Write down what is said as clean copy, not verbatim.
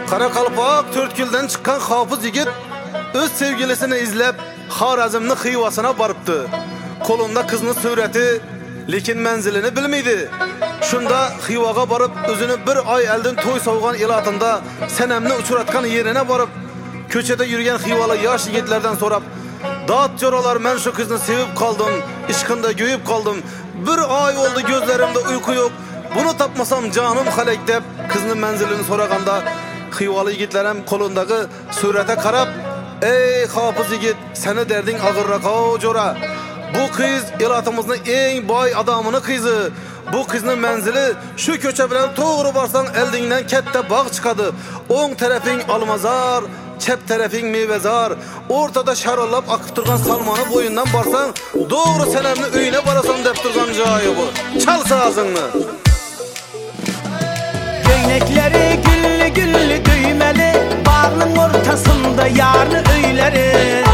Karakalpak Törtkül'den çıkan hafız yigit öz sevgilisini izlep Xorazmni Xivasına barıptı. Kolunda kızının sureti, lekin menzilini bilmeydi. Şunda Xivaga barıp özünü bir ay elden toy soğugan ilatında senemni uçuratkan yerine barıp köçede yürüyen Xivalı yaş yigitlerden sorap, "Dat joralar, men şu kızını sevip kaldım, işkında göğüp kaldım. Bir ay oldu gözlerimde uyku yok. Bunu tapmasam canım halek" dep kızının menzilini soraganda Xivalı yigitlerim kolundaki surete karap, "Ey hafız yigit, seni derdin ağırraka o jora. Bu kız ilatımızın en bay adamını kızı. Bu kızın menzili şu köçe bilen toğru barsan eldinden kette bağ çıkadı. On tarafın almazar, çep tarafın meyvezar. Ortada şarallap akıp turgan salmanı boyundan barsan doğru senemni öyüne barasan dep turgan jayı bu. Çal sazını. Göynekleri güllü güllü düymeli, bağının ortasında yarlı öyleri.